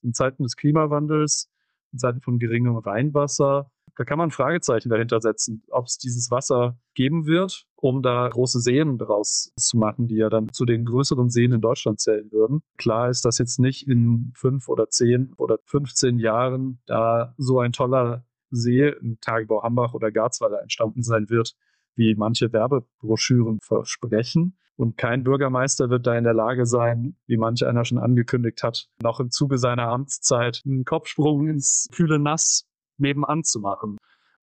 In Zeiten des Klimawandels, in Zeiten von geringem Rheinwasser, da kann man Fragezeichen dahinter setzen, ob es dieses Wasser geben wird, um da große Seen daraus zu machen, die ja dann zu den größeren Seen in Deutschland zählen würden. Klar ist, dass jetzt nicht in 5 oder 10 oder 15 Jahren da so ein toller See im Tagebau Hambach oder Garzweiler entstanden sein wird, wie manche Werbebroschüren versprechen. Und kein Bürgermeister wird da in der Lage sein, wie manch einer schon angekündigt hat, noch im Zuge seiner Amtszeit einen Kopfsprung ins kühle Nass nebenan zu machen.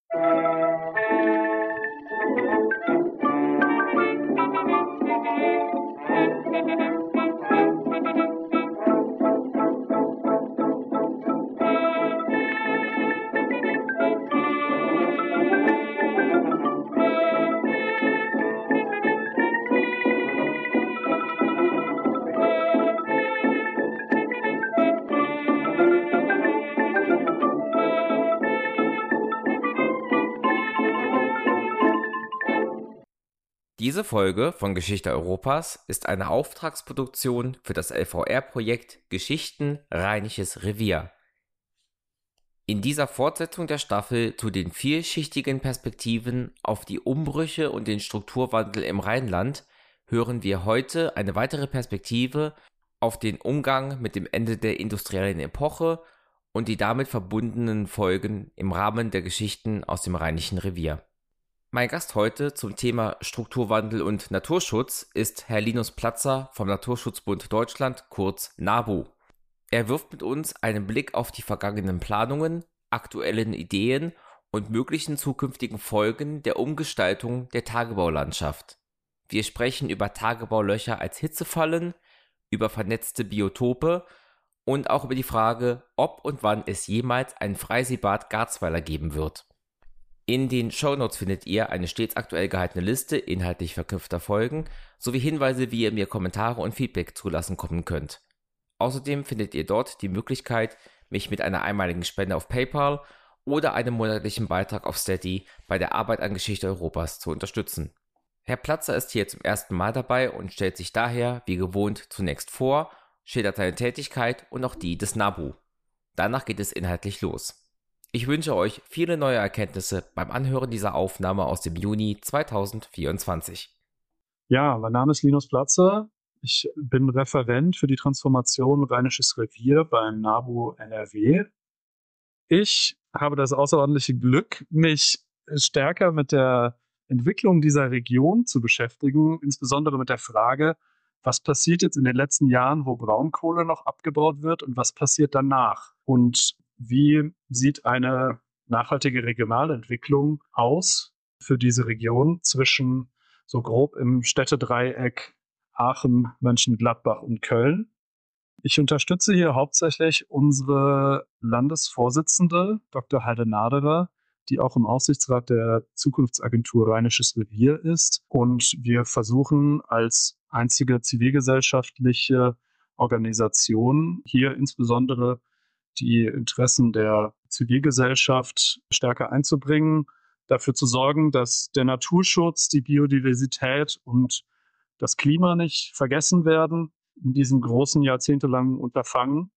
Diese Folge von Geschichte Europas ist eine Auftragsproduktion für das LVR-Projekt Geschichten Rheinisches Revier. In dieser Fortsetzung der Staffel zu den vielschichtigen Perspektiven auf die Umbrüche und den Strukturwandel im Rheinland hören wir heute eine weitere Perspektive auf den Umgang mit dem Ende der industriellen Epoche und die damit verbundenen Folgen im Rahmen der Geschichten aus dem Rheinischen Revier. Mein Gast heute zum Thema Strukturwandel und Naturschutz ist Herr Linus Platzer vom Naturschutzbund Deutschland, kurz NABU. Er wirft mit uns einen Blick auf die vergangenen Planungen, aktuellen Ideen und möglichen zukünftigen Folgen der Umgestaltung der Tagebaulandschaft. Wir sprechen über Tagebaulöcher als Hitzefallen, über vernetzte Biotope und auch über die Frage, ob und wann es jemals ein Freiseenbad Garzweiler geben wird. In den Shownotes findet ihr eine stets aktuell gehaltene Liste inhaltlich verknüpfter Folgen sowie Hinweise, wie ihr mir Kommentare und Feedback zulassen kommen könnt. Außerdem findet ihr dort die Möglichkeit, mich mit einer einmaligen Spende auf PayPal oder einem monatlichen Beitrag auf Steady bei der Arbeit an Geschichte Europas zu unterstützen. Herr Platzer ist hier zum ersten Mal dabei und stellt sich daher, wie gewohnt, zunächst vor, schildert seine Tätigkeit und auch die des NABU. Danach geht es inhaltlich los. Ich wünsche euch viele neue Erkenntnisse beim Anhören dieser Aufnahme aus dem Juni 2024. Ja, mein Name ist Linus Platzer. Ich bin Referent für die Transformation Rheinisches Revier beim NABU NRW. Ich habe das außerordentliche Glück, mich stärker mit der Entwicklung dieser Region zu beschäftigen, insbesondere mit der Frage, was passiert jetzt in den letzten Jahren, wo Braunkohle noch abgebaut wird und was passiert danach? Und wie sieht eine nachhaltige Regionalentwicklung aus für diese Region zwischen so grob im Städtedreieck Aachen, Mönchengladbach und Köln? Ich unterstütze hier hauptsächlich unsere Landesvorsitzende, Dr. Heide Naderer, die auch im Aufsichtsrat der Zukunftsagentur Rheinisches Revier ist. Und wir versuchen als einzige zivilgesellschaftliche Organisation hier insbesondere die Interessen der Zivilgesellschaft stärker einzubringen, dafür zu sorgen, dass der Naturschutz, die Biodiversität und das Klima nicht vergessen werden in diesem großen jahrzehntelangen Unterfangen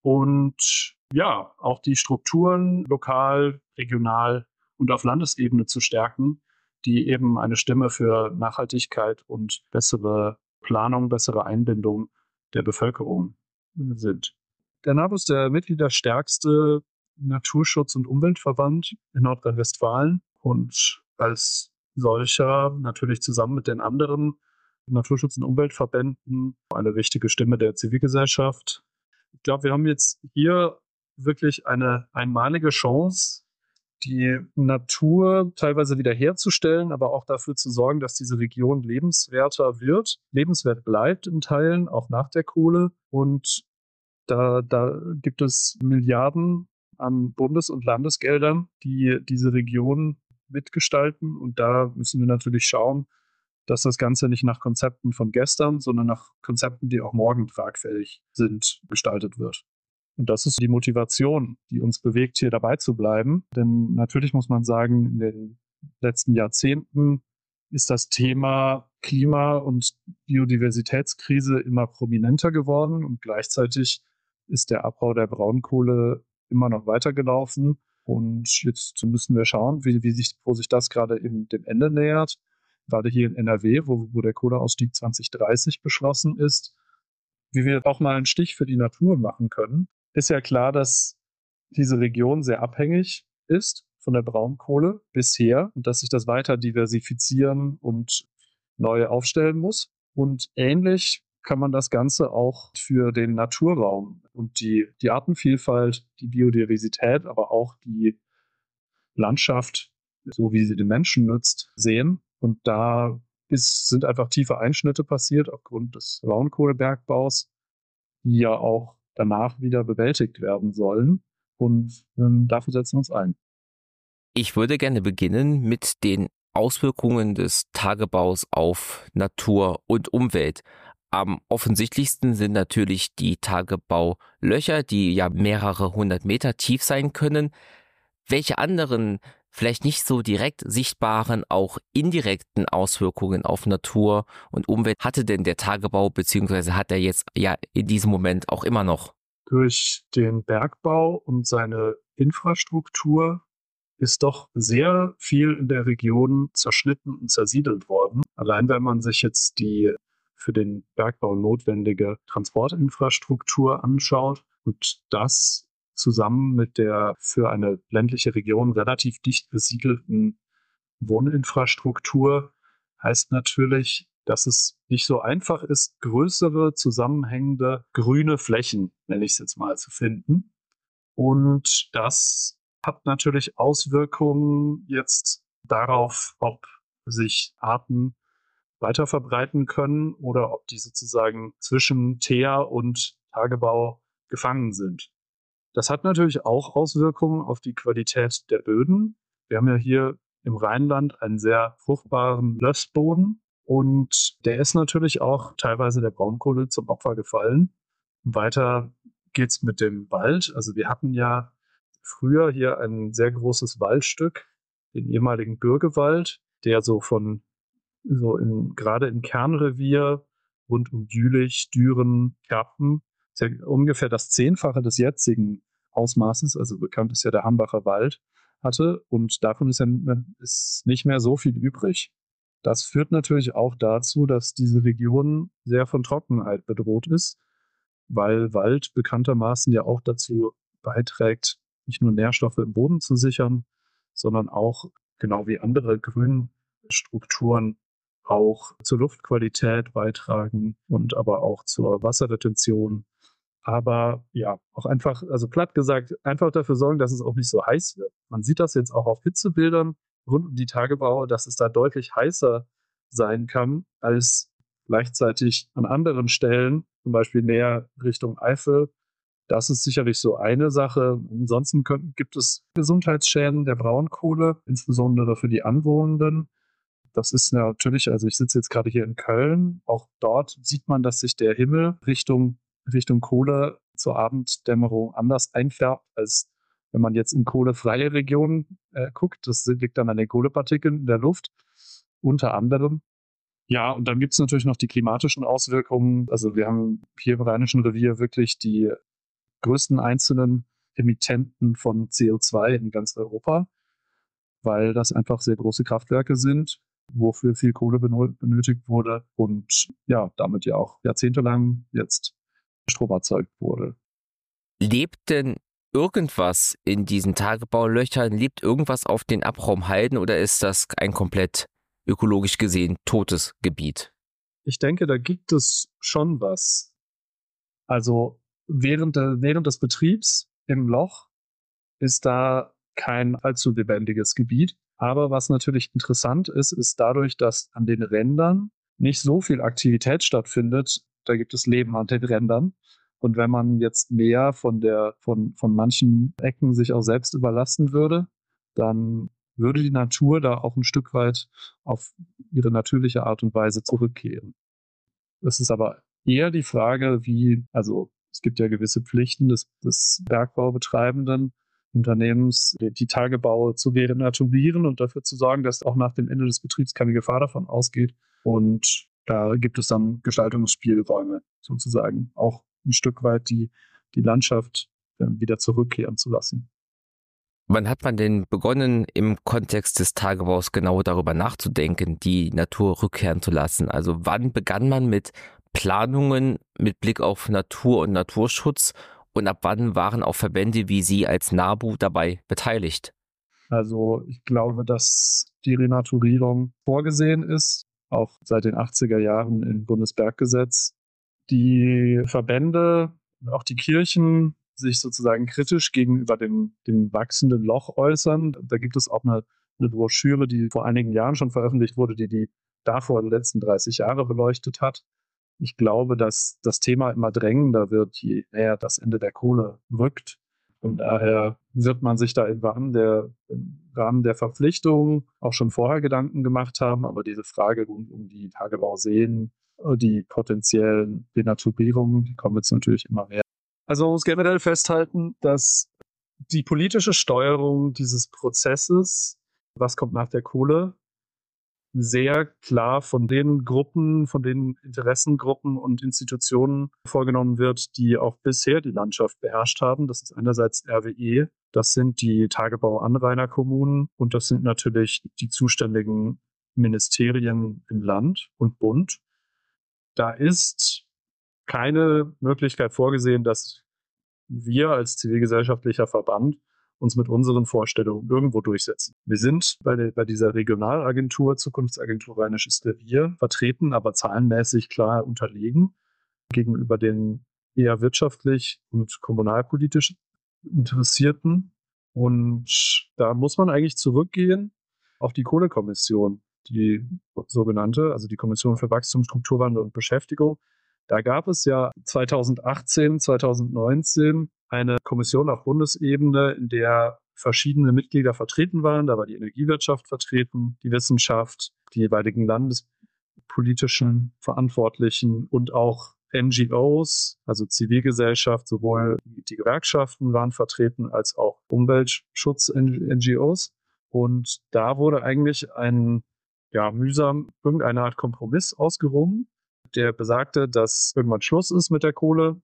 und ja, auch die Strukturen lokal, regional und auf Landesebene zu stärken, die eben eine Stimme für Nachhaltigkeit und bessere Planung, bessere Einbindung der Bevölkerung sind. Der NABU ist der mitgliederstärkste Naturschutz- und Umweltverband in Nordrhein-Westfalen und als solcher natürlich zusammen mit den anderen Naturschutz- und Umweltverbänden eine wichtige Stimme der Zivilgesellschaft. Ich glaube, wir haben jetzt hier wirklich eine einmalige Chance, die Natur teilweise wiederherzustellen, aber auch dafür zu sorgen, dass diese Region lebenswerter wird, lebenswert bleibt in Teilen, auch nach der Kohle. Und da gibt es Milliarden an Bundes- und Landesgeldern, die diese Region mitgestalten. Und da müssen wir natürlich schauen, dass das Ganze nicht nach Konzepten von gestern, sondern nach Konzepten, die auch morgen tragfähig sind, gestaltet wird. Und das ist die Motivation, die uns bewegt, hier dabei zu bleiben. Denn natürlich muss man sagen, in den letzten Jahrzehnten ist das Thema Klima- und Biodiversitätskrise immer prominenter geworden und gleichzeitig ist der Abbau der Braunkohle immer noch weitergelaufen. Und jetzt müssen wir schauen, wo sich das gerade in dem Ende nähert. Gerade hier in NRW, wo der Kohleausstieg 2030 beschlossen ist, wie wir auch mal einen Stich für die Natur machen können. Ist ja klar, dass diese Region sehr abhängig ist von der Braunkohle bisher und dass sich das weiter diversifizieren und neu aufstellen muss. Und ähnlich kann man das Ganze auch für den Naturraum und die Artenvielfalt, die Biodiversität, aber auch die Landschaft, so wie sie den Menschen nutzt, sehen. Und da sind einfach tiefe Einschnitte passiert aufgrund des Braunkohlebergbaus, die ja auch danach wieder bewältigt werden sollen. Und dafür setzen wir uns ein. Ich würde gerne beginnen mit den Auswirkungen des Tagebaus auf Natur und Umwelt. Am offensichtlichsten sind natürlich die Tagebaulöcher, die ja mehrere hundert Meter tief sein können. Welche anderen, vielleicht nicht so direkt sichtbaren, auch indirekten Auswirkungen auf Natur und Umwelt hatte denn der Tagebau, beziehungsweise hat er jetzt ja in diesem Moment auch immer noch? Durch den Bergbau und seine Infrastruktur ist doch sehr viel in der Region zerschnitten und zersiedelt worden. Allein wenn man sich jetzt die für den Bergbau notwendige Transportinfrastruktur anschaut und das zusammen mit der für eine ländliche Region relativ dicht besiedelten Wohninfrastruktur, heißt natürlich, dass es nicht so einfach ist, größere, zusammenhängende grüne Flächen, nenne ich es jetzt mal, zu finden. Und das hat natürlich Auswirkungen jetzt darauf, ob sich Arten weiter verbreiten können oder ob die sozusagen zwischen Teer und Tagebau gefangen sind. Das hat natürlich auch Auswirkungen auf die Qualität der Böden. Wir haben ja hier im Rheinland einen sehr fruchtbaren Lössboden und der ist natürlich auch teilweise der Braunkohle zum Opfer gefallen. Weiter geht's mit dem Wald. Also wir hatten ja früher hier ein sehr großes Waldstück, den ehemaligen Bürgewald, der gerade im Kernrevier rund um Jülich, Düren, Kerpen, ist ja ungefähr das Zehnfache des jetzigen Ausmaßes, also bekannt ist ja der Hambacher Wald, hatte. Und davon ist nicht mehr so viel übrig. Das führt natürlich auch dazu, dass diese Region sehr von Trockenheit bedroht ist, weil Wald bekanntermaßen ja auch dazu beiträgt, nicht nur Nährstoffe im Boden zu sichern, sondern auch, genau wie andere Grünstrukturen, auch zur Luftqualität beitragen und aber auch zur Wasserretention. Aber ja, auch einfach, also platt gesagt, einfach dafür sorgen, dass es auch nicht so heiß wird. Man sieht das jetzt auch auf Hitzebildern rund um die Tagebau, dass es da deutlich heißer sein kann als gleichzeitig an anderen Stellen, zum Beispiel näher Richtung Eifel. Das ist sicherlich so eine Sache. Ansonsten gibt es Gesundheitsschäden der Braunkohle, insbesondere für die Anwohnenden. Das ist natürlich, also ich sitze jetzt gerade hier in Köln, auch dort sieht man, dass sich der Himmel Richtung Kohle zur Abenddämmerung anders einfärbt, als wenn man jetzt in kohlefreie Regionen guckt. Das liegt dann an den Kohlepartikeln in der Luft, unter anderem. Ja, und dann gibt es natürlich noch die klimatischen Auswirkungen. Also wir haben hier im Rheinischen Revier wirklich die größten einzelnen Emittenten von CO2 in ganz Europa, weil das einfach sehr große Kraftwerke sind, wofür viel Kohle benötigt wurde und ja, damit ja auch jahrzehntelang jetzt Strom erzeugt wurde. Lebt denn irgendwas in diesen Tagebaulöchern? Lebt irgendwas auf den Abraumhalden oder ist das ein komplett ökologisch gesehen totes Gebiet? Ich denke, da gibt es schon was. Also während des Betriebs im Loch ist da kein allzu lebendiges Gebiet. Aber was natürlich interessant ist, ist dadurch, dass an den Rändern nicht so viel Aktivität stattfindet, da gibt es Leben an den Rändern. Und wenn man jetzt mehr von manchen Ecken sich auch selbst überlassen würde, dann würde die Natur da auch ein Stück weit auf ihre natürliche Art und Weise zurückkehren. Es ist aber eher die Frage, also es gibt ja gewisse Pflichten des Bergbaubetreibenden, Unternehmens, die Tagebaue zu renaturieren und dafür zu sorgen, dass auch nach dem Ende des Betriebs keine Gefahr davon ausgeht. Und da gibt es dann Gestaltungsspielräume sozusagen. Auch ein Stück weit, die die Landschaft wieder zurückkehren zu lassen. Wann hat man denn begonnen, im Kontext des Tagebaus genau darüber nachzudenken, die Natur rückkehren zu lassen? Also wann begann man mit Planungen mit Blick auf Natur und Naturschutz und ab wann waren auch Verbände wie Sie als NABU dabei beteiligt? Also ich glaube, dass die Renaturierung vorgesehen ist, auch seit den 80er Jahren im Bundesberggesetz. Die Verbände und auch die Kirchen sich sozusagen kritisch gegenüber dem wachsenden Loch äußern. Da gibt es auch eine Broschüre, die vor einigen Jahren schon veröffentlicht wurde, die davor die letzten 30 Jahre beleuchtet hat. Ich glaube, dass das Thema immer drängender wird, je näher das Ende der Kohle rückt. Und daher wird man sich da im Rahmen der Verpflichtung auch schon vorher Gedanken gemacht haben. Aber diese Frage um die Tagebauseen, die potenziellen Denaturierungen, die kommen jetzt natürlich immer mehr. Also man muss generell festhalten, dass die politische Steuerung dieses Prozesses, was kommt nach der Kohle, sehr klar von den Gruppen, von den Interessengruppen und Institutionen vorgenommen wird, die auch bisher die Landschaft beherrscht haben. Das ist einerseits RWE, das sind die Tagebauanrainerkommunen und das sind natürlich die zuständigen Ministerien im Land und Bund. Da ist keine Möglichkeit vorgesehen, dass wir als zivilgesellschaftlicher Verband uns mit unseren Vorstellungen irgendwo durchsetzen. Wir sind bei dieser Regionalagentur, Zukunftsagentur Rheinisches Revier, vertreten, aber zahlenmäßig klar unterlegen gegenüber den eher wirtschaftlich und kommunalpolitisch Interessierten. Und da muss man eigentlich zurückgehen auf die Kohlekommission, die sogenannte, also die Kommission für Wachstum, Strukturwandel und Beschäftigung. Da gab es ja 2018, 2019 eine Kommission auf Bundesebene, in der verschiedene Mitglieder vertreten waren. Da war die Energiewirtschaft vertreten, die Wissenschaft, die jeweiligen landespolitischen Verantwortlichen und auch NGOs, also Zivilgesellschaft, sowohl die Gewerkschaften waren vertreten als auch Umweltschutz-NGOs. Und da wurde eigentlich mühsam irgendeine Art Kompromiss ausgerungen, der besagte, dass irgendwann Schluss ist mit der Kohle,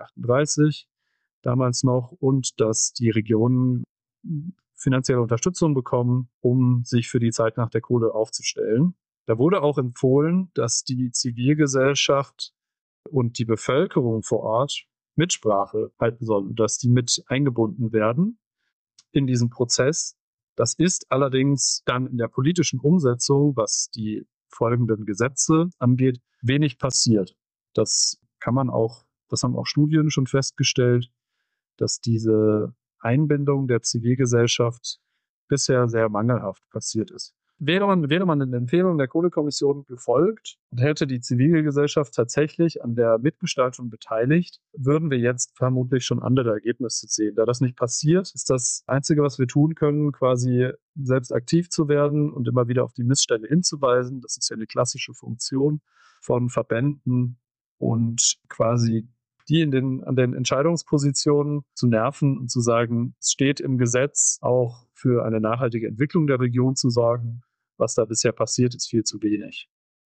2038 damals noch, und dass die Regionen finanzielle Unterstützung bekommen, um sich für die Zeit nach der Kohle aufzustellen. Da wurde auch empfohlen, dass die Zivilgesellschaft und die Bevölkerung vor Ort Mitsprache halten sollen, dass die mit eingebunden werden in diesen Prozess. Das ist allerdings dann in der politischen Umsetzung, was die folgenden Gesetze angeht, wenig passiert. Das haben auch Studien schon festgestellt, dass diese Einbindung der Zivilgesellschaft bisher sehr mangelhaft passiert ist. Wäre man den Empfehlungen der Kohlekommission gefolgt und hätte die Zivilgesellschaft tatsächlich an der Mitgestaltung beteiligt, würden wir jetzt vermutlich schon andere Ergebnisse sehen. Da das nicht passiert, ist das Einzige, was wir tun können, quasi selbst aktiv zu werden und immer wieder auf die Missstände hinzuweisen. Das ist ja eine klassische Funktion von Verbänden und quasi die an den Entscheidungspositionen zu nerven und zu sagen, es steht im Gesetz, auch für eine nachhaltige Entwicklung der Region zu sorgen. Was da bisher passiert, ist viel zu wenig.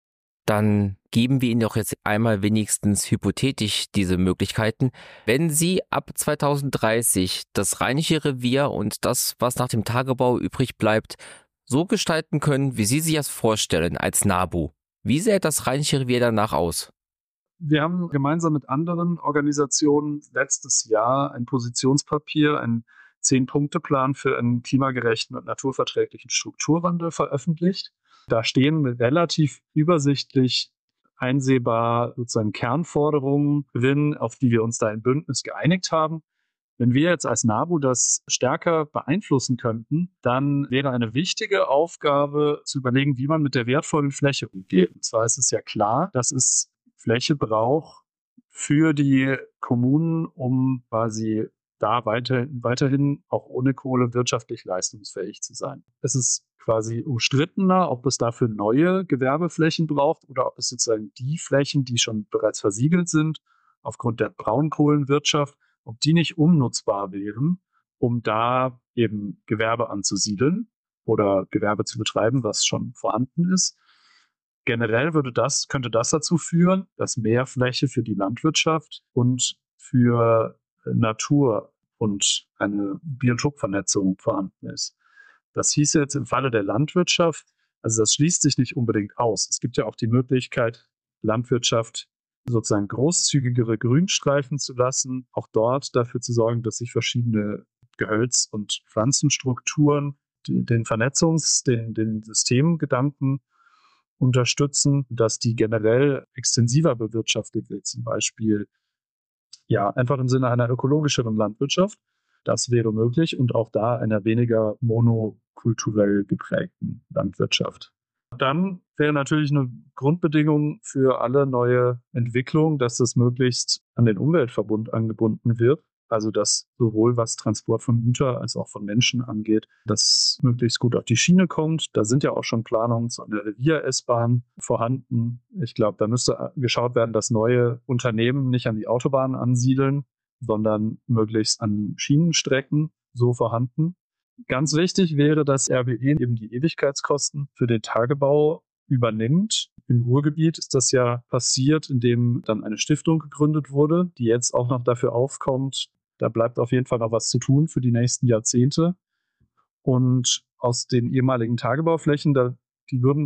Dann geben wir Ihnen doch jetzt einmal wenigstens hypothetisch diese Möglichkeiten. Wenn Sie ab 2030 das Rheinische Revier und das, was nach dem Tagebau übrig bleibt, so gestalten können, wie Sie sich das vorstellen als NABU, wie sähe das Rheinische Revier danach aus? Wir haben gemeinsam mit anderen Organisationen letztes Jahr ein Positionspapier, einen 10-Punkte-Plan für einen klimagerechten und naturverträglichen Strukturwandel veröffentlicht. Da stehen relativ übersichtlich einsehbar sozusagen Kernforderungen drin, auf die wir uns da im Bündnis geeinigt haben. Wenn wir jetzt als NABU das stärker beeinflussen könnten, dann wäre eine wichtige Aufgabe zu überlegen, wie man mit der wertvollen Fläche umgeht. Und zwar ist es ja klar, dass es Fläche braucht für die Kommunen, um quasi da weiterhin auch ohne Kohle wirtschaftlich leistungsfähig zu sein. Es ist quasi umstrittener, ob es dafür neue Gewerbeflächen braucht oder ob es sozusagen die Flächen, die schon bereits versiegelt sind, aufgrund der Braunkohlenwirtschaft, ob die nicht umnutzbar wären, um da eben Gewerbe anzusiedeln oder Gewerbe zu betreiben, was schon vorhanden ist. Generell könnte das dazu führen, dass mehr Fläche für die Landwirtschaft und für Natur und eine Biotopvernetzung vorhanden ist. Das hieß jetzt im Falle der Landwirtschaft, also das schließt sich nicht unbedingt aus. Es gibt ja auch die Möglichkeit, Landwirtschaft sozusagen großzügigere Grünstreifen zu lassen, auch dort dafür zu sorgen, dass sich verschiedene Gehölz- und Pflanzenstrukturen den den Systemgedanken unterstützen, dass die generell extensiver bewirtschaftet wird, zum Beispiel ja einfach im Sinne einer ökologischeren Landwirtschaft. Das wäre möglich und auch da einer weniger monokulturell geprägten Landwirtschaft. Dann wäre natürlich eine Grundbedingung für alle neue Entwicklungen, dass das möglichst an den Umweltverbund angebunden wird. Also dass sowohl was Transport von Gütern als auch von Menschen angeht, das möglichst gut auf die Schiene kommt. Da sind ja auch schon Planungen zu einer Revier-S-Bahn vorhanden. Ich glaube, da müsste geschaut werden, dass neue Unternehmen nicht an die Autobahnen ansiedeln, sondern möglichst an Schienenstrecken so vorhanden. Ganz wichtig wäre, dass RWE eben die Ewigkeitskosten für den Tagebau übernimmt. Im Ruhrgebiet ist das ja passiert, indem dann eine Stiftung gegründet wurde, die jetzt auch noch dafür aufkommt. Da bleibt auf jeden Fall noch was zu tun für die nächsten Jahrzehnte. Und aus den ehemaligen Tagebauflächen, die würden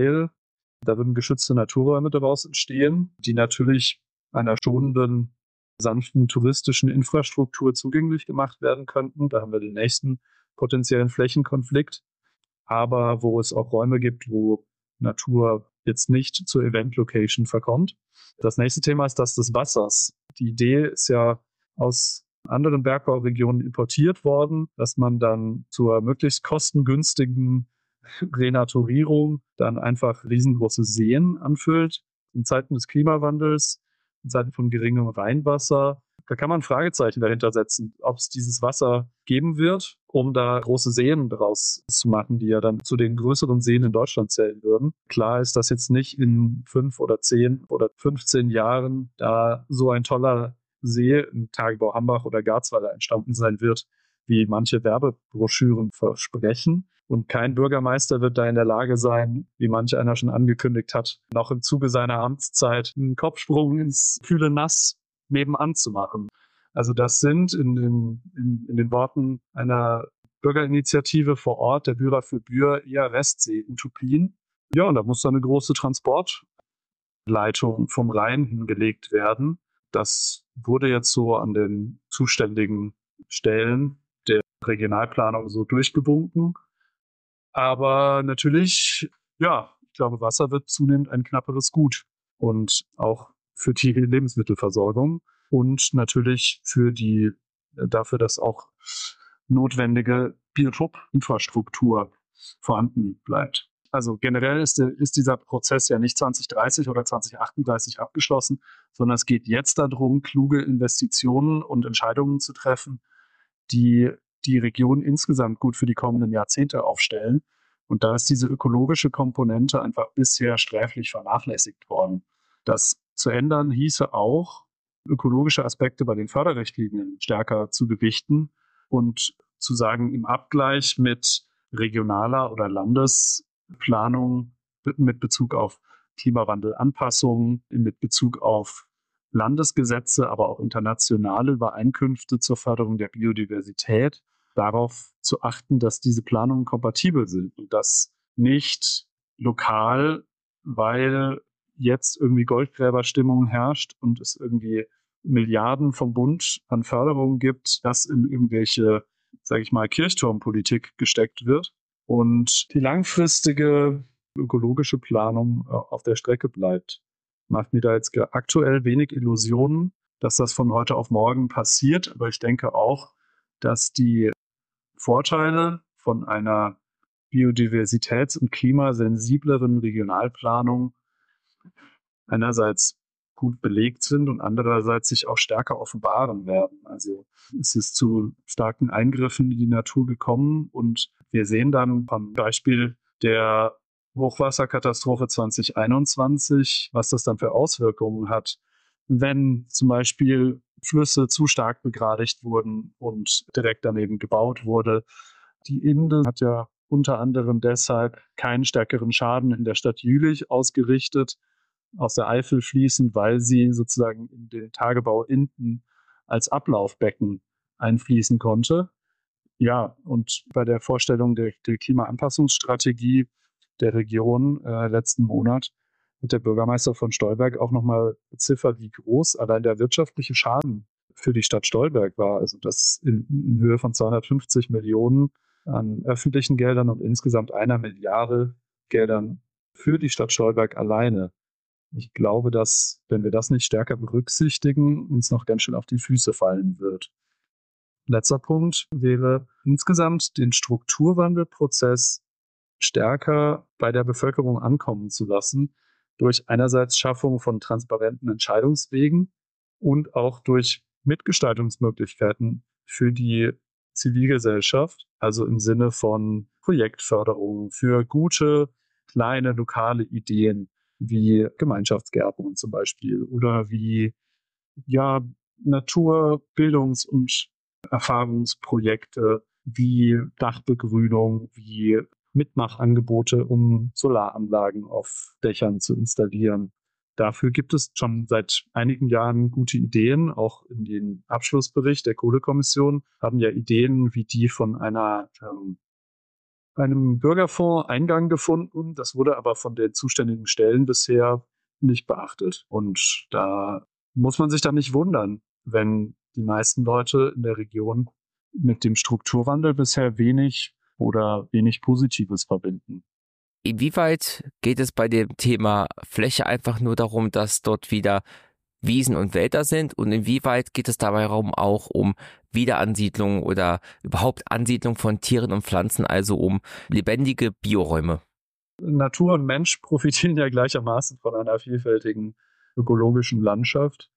da würden geschützte Naturräume daraus entstehen, die natürlich einer schonenden, sanften touristischen Infrastruktur zugänglich gemacht werden könnten. Da haben wir den nächsten potenziellen Flächenkonflikt, aber wo es auch Räume gibt, wo Natur jetzt nicht zur Event-Location verkommt. Das nächste Thema ist das des Wassers. Die Idee ist ja aus anderen Bergbauregionen importiert worden, dass man dann zur möglichst kostengünstigen Renaturierung dann einfach riesengroße Seen anfüllt. In Zeiten des Klimawandels, in Zeiten von geringem Rheinwasser, da kann man Fragezeichen dahinter setzen, ob es dieses Wasser geben wird, um da große Seen draus zu machen, die ja dann zu den größeren Seen in Deutschland zählen würden. Klar ist, dass jetzt nicht in 5 oder 10 oder 15 Jahren da so ein toller See im Tagebau Hambach oder Garzweiler entstanden sein wird, wie manche Werbebroschüren versprechen. Und kein Bürgermeister wird da in der Lage sein, wie manch einer schon angekündigt hat, noch im Zuge seiner Amtszeit einen Kopfsprung ins kühle Nass nebenan zu machen. Also das sind in den Worten einer Bürgerinitiative vor Ort, der Bührer für Bühr, eher Restsee-Utopien. Ja, und da muss dann eine große Transportleitung vom Rhein hingelegt werden. Das wurde jetzt so an den zuständigen Stellen der Regionalplanung so durchgewunken. Aber natürlich, ja, ich glaube, Wasser wird zunehmend ein knapperes Gut. Und auch für die Lebensmittelversorgung und natürlich dafür, dass auch notwendige Biotopinfrastruktur vorhanden bleibt. Also generell ist dieser Prozess ja nicht 2030 oder 2038 abgeschlossen, sondern es geht jetzt darum, kluge Investitionen und Entscheidungen zu treffen, die die Region insgesamt gut für die kommenden Jahrzehnte aufstellen. Und da ist diese ökologische Komponente einfach bisher sträflich vernachlässigt worden. Das zu ändern hieße auch, ökologische Aspekte bei den Förderrichtlinien stärker zu gewichten und zu sagen, im Abgleich mit regionaler oder Landesplanung mit Bezug auf Klimawandelanpassungen, mit Bezug auf Landesgesetze, aber auch internationale Übereinkünfte zur Förderung der Biodiversität, darauf zu achten, dass diese Planungen kompatibel sind und dass nicht lokal, weil jetzt irgendwie Goldgräberstimmung herrscht und es irgendwie Milliarden vom Bund an Förderungen gibt, das in irgendwelche, sage ich mal, Kirchturmpolitik gesteckt wird und die langfristige ökologische Planung auf der Strecke bleibt. Macht mir da jetzt aktuell wenig Illusionen, dass das von heute auf morgen passiert, aber ich denke auch, dass die Vorteile von einer biodiversitäts- und klimasensibleren Regionalplanung einerseits gut belegt sind und andererseits sich auch stärker offenbaren werden. Also es ist zu starken Eingriffen in die Natur gekommen und wir sehen dann am Beispiel der Hochwasserkatastrophe 2021, was das dann für Auswirkungen hat, wenn zum Beispiel Flüsse zu stark begradigt wurden und direkt daneben gebaut wurde. Die Inde hat ja unter anderem deshalb keinen stärkeren Schaden in der Stadt Jülich ausgerichtet, aus der Eifel fließend, weil sie sozusagen in den Tagebau Inden als Ablaufbecken einfließen konnte. Ja, und bei der Vorstellung der Klimaanpassungsstrategie der Region letzten Monat hat der Bürgermeister von Stolberg auch nochmal beziffert, wie groß allein der wirtschaftliche Schaden für die Stadt Stolberg war. Also das in Höhe von 250 Millionen an öffentlichen Geldern und insgesamt 1 Milliarde Geldern für die Stadt Stolberg alleine. Ich glaube, dass, wenn wir das nicht stärker berücksichtigen, uns noch ganz schön auf die Füße fallen wird. Letzter Punkt wäre insgesamt den Strukturwandelprozess stärker bei der Bevölkerung ankommen zu lassen, durch einerseits Schaffung von transparenten Entscheidungswegen und auch durch Mitgestaltungsmöglichkeiten für die Zivilgesellschaft, also im Sinne von Projektförderung für gute, kleine, lokale Ideen wie Gemeinschaftsgärten zum Beispiel oder wie ja, Natur-, Bildungs- und Erfahrungsprojekte wie Dachbegrünung, wie Mitmachangebote, um Solaranlagen auf Dächern zu installieren. Dafür gibt es schon seit einigen Jahren gute Ideen. Auch in den Abschlussbericht der Kohlekommission haben ja Ideen wie die von einem Bürgerfonds Eingang gefunden. Das wurde aber von den zuständigen Stellen bisher nicht beachtet. Und da muss man sich dann nicht wundern, wenn die meisten Leute in der Region mit dem Strukturwandel bisher wenig oder wenig Positives verbinden. Inwieweit geht es bei dem Thema Fläche einfach nur darum, dass dort wieder Wiesen und Wälder sind, und inwieweit geht es dabei auch um Wiederansiedlung oder überhaupt Ansiedlung von Tieren und Pflanzen, also um lebendige Bioräume? Natur und Mensch profitieren ja gleichermaßen von einer vielfältigen ökologischen Landschaft.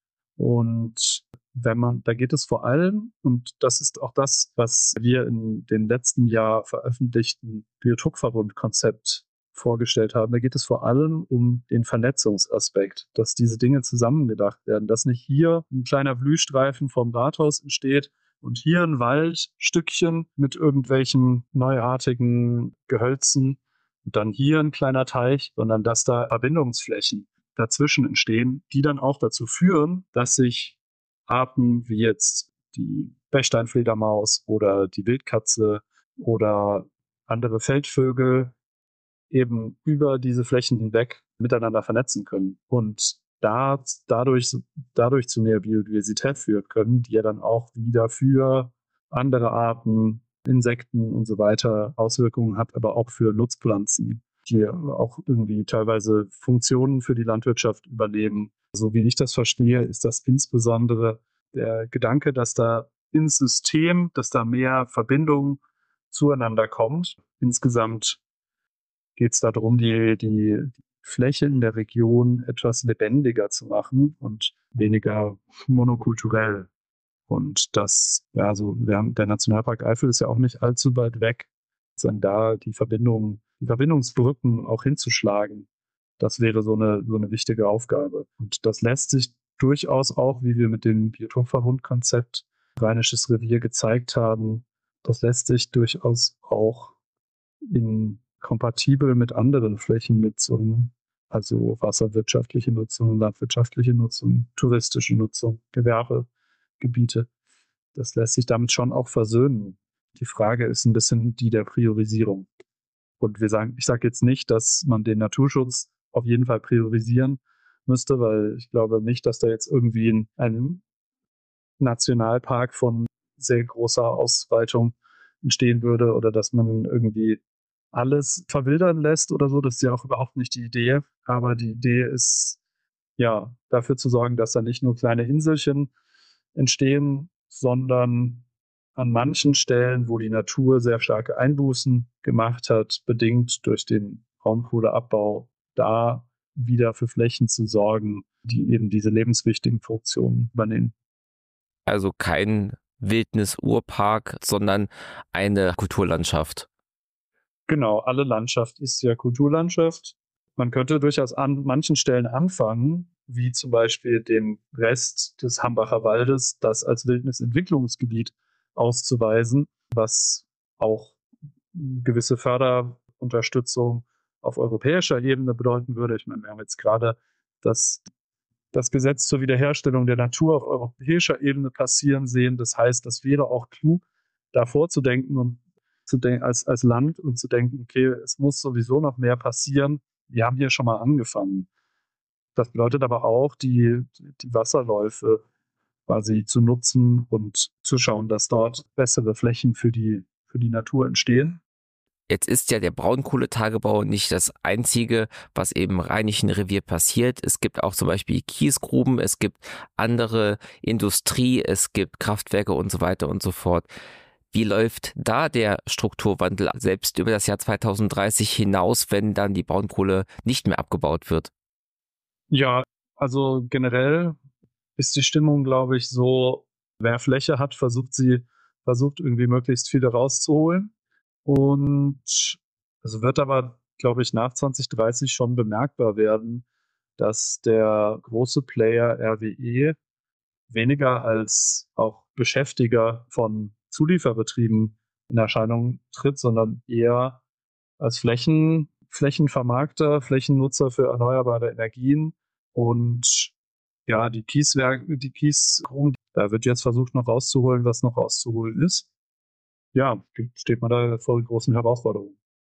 Und da geht es vor allem, und das ist auch das, was wir in den letzten Jahr veröffentlichten Biotopverbund-Konzept vorgestellt haben, da geht es vor allem um den Vernetzungsaspekt, dass diese Dinge zusammengedacht werden, dass nicht hier ein kleiner Blühstreifen vom Rathaus entsteht und hier ein Waldstückchen mit irgendwelchen neuartigen Gehölzen und dann hier ein kleiner Teich, sondern dass da Verbindungsflächen dazwischen entstehen, die dann auch dazu führen, dass sich Arten wie jetzt die Bechsteinfledermaus oder die Wildkatze oder andere Feldvögel eben über diese Flächen hinweg miteinander vernetzen können und dadurch zu mehr Biodiversität führen können, die ja dann auch wieder für andere Arten, Insekten und so weiter Auswirkungen hat, aber auch für Nutzpflanzen, die auch irgendwie teilweise Funktionen für die Landwirtschaft übernehmen. So wie ich das verstehe, ist das insbesondere der Gedanke, dass da ins System, dass da mehr Verbindung zueinander kommt. Insgesamt geht es darum, die Fläche in der Region etwas lebendiger zu machen und weniger monokulturell. Und das, ja, also der Nationalpark Eifel ist ja auch nicht allzu weit weg, sondern da die Verbindungsbrücken auch hinzuschlagen, das wäre so eine wichtige Aufgabe. Und das lässt sich durchaus auch, wie wir mit dem Biotopverbundkonzept Rheinisches Revier gezeigt haben, das lässt sich durchaus auch kompatibel mit anderen Flächennutzungen, also wasserwirtschaftliche Nutzung, landwirtschaftliche Nutzung, touristische Nutzung, Gewerbegebiete. Das lässt sich damit schon auch versöhnen. Die Frage ist ein bisschen die der Priorisierung. Und ich sage jetzt nicht, dass man den Naturschutz auf jeden Fall priorisieren müsste, weil ich glaube nicht, dass da jetzt irgendwie ein Nationalpark von sehr großer Ausweitung entstehen würde oder dass man irgendwie alles verwildern lässt oder so. Das ist ja auch überhaupt nicht die Idee. Aber die Idee ist, ja, dafür zu sorgen, dass da nicht nur kleine Inselchen entstehen, sondern an manchen Stellen, wo die Natur sehr starke Einbußen gemacht hat, bedingt durch den Braunkohleabbau, da wieder für Flächen zu sorgen, die eben diese lebenswichtigen Funktionen übernehmen. Also kein Wildnis-Urpark, sondern eine Kulturlandschaft. Genau, alle Landschaft ist ja Kulturlandschaft. Man könnte durchaus an manchen Stellen anfangen, wie zum Beispiel dem Rest des Hambacher Waldes, das als Wildnisentwicklungsgebiet auszuweisen, was auch gewisse Förderunterstützung auf europäischer Ebene bedeuten würde. Ich meine, wir haben jetzt gerade das das Gesetz zur Wiederherstellung der Natur auf europäischer Ebene passieren sehen. Das heißt, das wäre auch klug, davor zu denken und als Land und zu denken, okay, es muss sowieso noch mehr passieren. Wir haben hier schon mal angefangen. Das bedeutet aber auch, die Wasserläufe quasi zu nutzen und zu schauen, dass dort bessere Flächen für die Natur entstehen. Jetzt ist ja der Braunkohletagebau nicht das einzige, was eben im Rheinischen Revier passiert. Es gibt auch zum Beispiel Kiesgruben, es gibt andere Industrie, es gibt Kraftwerke und so weiter und so fort. Wie läuft da der Strukturwandel selbst über das Jahr 2030 hinaus, wenn dann die Braunkohle nicht mehr abgebaut wird? Ja, also generell ist die Stimmung, glaube ich, so, wer Fläche hat, versucht irgendwie möglichst viele rauszuholen. Und es wird aber, glaube ich, nach 2030 schon bemerkbar werden, dass der große Player RWE weniger als auch Beschäftiger von Zulieferbetrieben in Erscheinung tritt, sondern eher als Flächenvermarkter, Flächennutzer für erneuerbare Energien. Und ja, die Kiesgruben, da wird jetzt versucht, noch rauszuholen, was noch rauszuholen ist. Ja, steht man da vor großen Herausforderungen.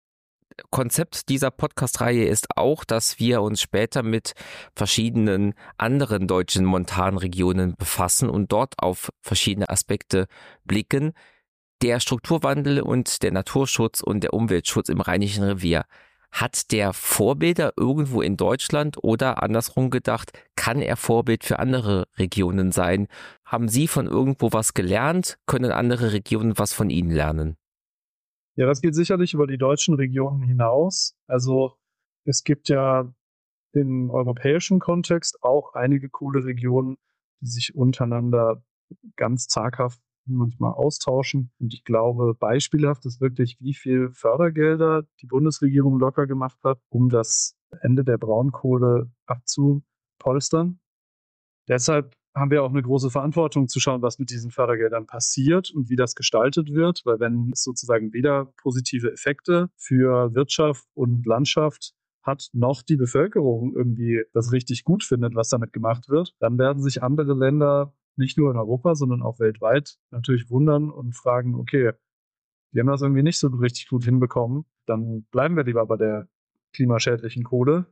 Konzept dieser Podcast-Reihe ist auch, dass wir uns später mit verschiedenen anderen deutschen Montanregionen befassen und dort auf verschiedene Aspekte blicken. Der Strukturwandel und der Naturschutz und der Umweltschutz im Rheinischen Revier. Hat der Vorbilder irgendwo in Deutschland oder andersrum gedacht, kann er Vorbild für andere Regionen sein? Haben Sie von irgendwo was gelernt? Können andere Regionen was von Ihnen lernen? Ja, das geht sicherlich über die deutschen Regionen hinaus. Also es gibt ja im europäischen Kontext auch einige coole Regionen, die sich untereinander ganz zaghaft manchmal austauschen. Und ich glaube, beispielhaft ist wirklich, wie viel Fördergelder die Bundesregierung locker gemacht hat, um das Ende der Braunkohle abzupolstern. Deshalb haben wir auch eine große Verantwortung zu schauen, was mit diesen Fördergeldern passiert und wie das gestaltet wird, weil wenn es sozusagen weder positive Effekte für Wirtschaft und Landschaft hat, noch die Bevölkerung irgendwie das richtig gut findet, was damit gemacht wird, dann werden sich andere Länder nicht nur in Europa, sondern auch weltweit natürlich wundern und fragen, okay, die haben das irgendwie nicht so richtig gut hinbekommen, dann bleiben wir lieber bei der klimaschädlichen Kohle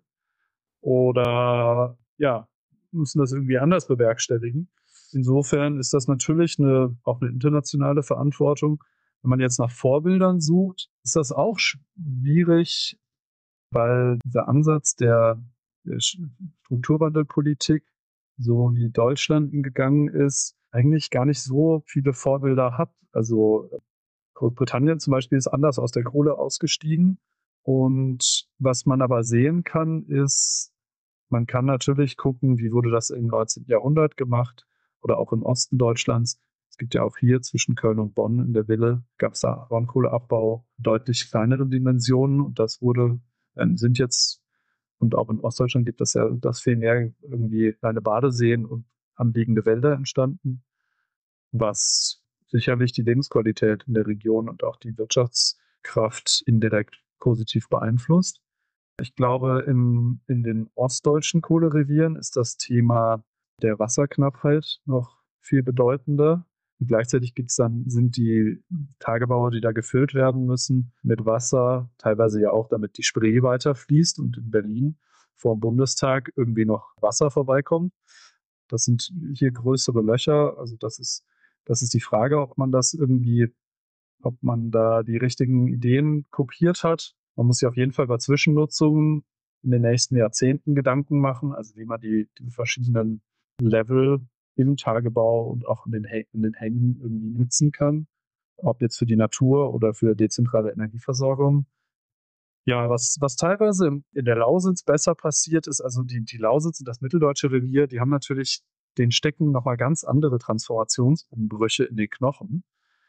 oder ja, müssen das irgendwie anders bewerkstelligen. Insofern ist das natürlich auch eine internationale Verantwortung. Wenn man jetzt nach Vorbildern sucht, ist das auch schwierig, weil dieser Ansatz der Strukturwandelpolitik, so wie Deutschland gegangen ist, eigentlich gar nicht so viele Vorbilder hat. Also Großbritannien zum Beispiel ist anders aus der Kohle ausgestiegen. Und was man aber sehen kann, ist, man kann natürlich gucken, wie wurde das im 19. Jahrhundert gemacht oder auch im Osten Deutschlands. Es gibt ja auch hier zwischen Köln und Bonn in der Wille, gab es da Braunkohleabbau, deutlich kleinere Dimensionen. Und sind jetzt, und auch in Ostdeutschland gibt es ja das viel mehr irgendwie kleine Badeseen und anliegende Wälder entstanden, was sicherlich die Lebensqualität in der Region und auch die Wirtschaftskraft indirekt positiv beeinflusst. Ich glaube, in den ostdeutschen Kohlerevieren ist das Thema der Wasserknappheit noch viel bedeutender. Und gleichzeitig sind die Tagebaue, die da gefüllt werden müssen, mit Wasser, teilweise ja auch, damit die Spree weiterfließt und in Berlin vor dem Bundestag irgendwie noch Wasser vorbeikommt. Das sind hier größere Löcher. Also das ist die Frage, ob man da die richtigen Ideen kopiert hat. Man muss sich auf jeden Fall bei Zwischennutzungen in den nächsten Jahrzehnten Gedanken machen, also wie man die verschiedenen Level im Tagebau und auch in den Hängen irgendwie nutzen kann, ob jetzt für die Natur oder für dezentrale Energieversorgung. Ja, was teilweise in der Lausitz besser passiert ist, also die Lausitz und das mitteldeutsche Revier, die haben natürlich, den stecken nochmal ganz andere Transformationsumbrüche in den Knochen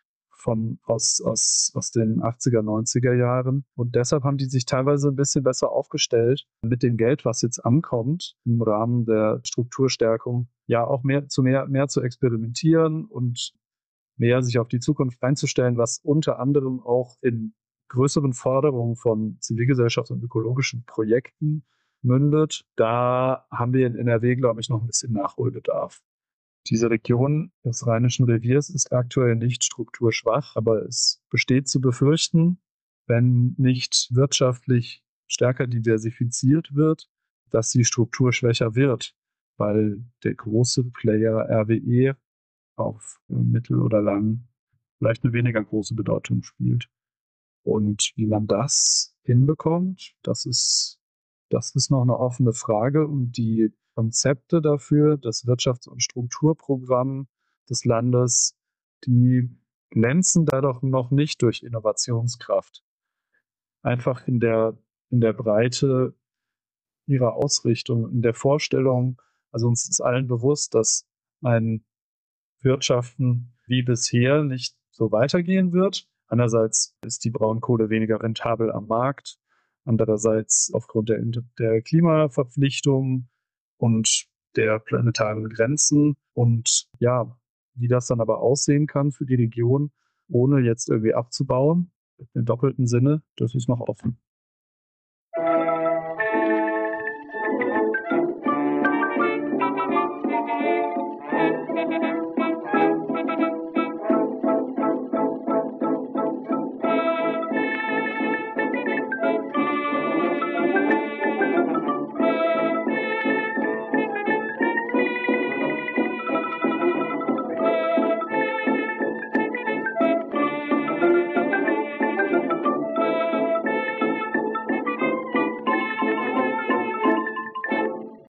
aus den 80er, 90er Jahren. Und deshalb haben die sich teilweise ein bisschen besser aufgestellt mit dem Geld, was jetzt ankommt, im Rahmen der Strukturstärkung, ja auch mehr zu experimentieren und mehr sich auf die Zukunft einzustellen, was unter anderem auch in größeren Förderungen von Zivilgesellschaft und ökologischen Projekten mündet. Da haben wir in NRW, glaube ich, noch ein bisschen Nachholbedarf. Diese Region des Rheinischen Reviers ist aktuell nicht strukturschwach, aber es besteht zu befürchten, wenn nicht wirtschaftlich stärker diversifiziert wird, dass die Struktur schwächer wird, weil der große Player RWE auf mittel oder lang vielleicht eine weniger große Bedeutung spielt. Und wie man das hinbekommt, das ist noch eine offene Frage. Und die Konzepte dafür, das Wirtschafts- und Strukturprogramm des Landes, die glänzen da doch noch nicht durch Innovationskraft. Einfach in der Breite ihrer Ausrichtung, in der Vorstellung, also uns ist allen bewusst, dass ein Wirtschaften wie bisher nicht so weitergehen wird. Einerseits ist die Braunkohle weniger rentabel am Markt, andererseits aufgrund der Klimaverpflichtungen und der planetaren Grenzen. Und ja, wie das dann aber aussehen kann für die Region, ohne jetzt irgendwie abzubauen, im doppelten Sinne, das ist noch offen.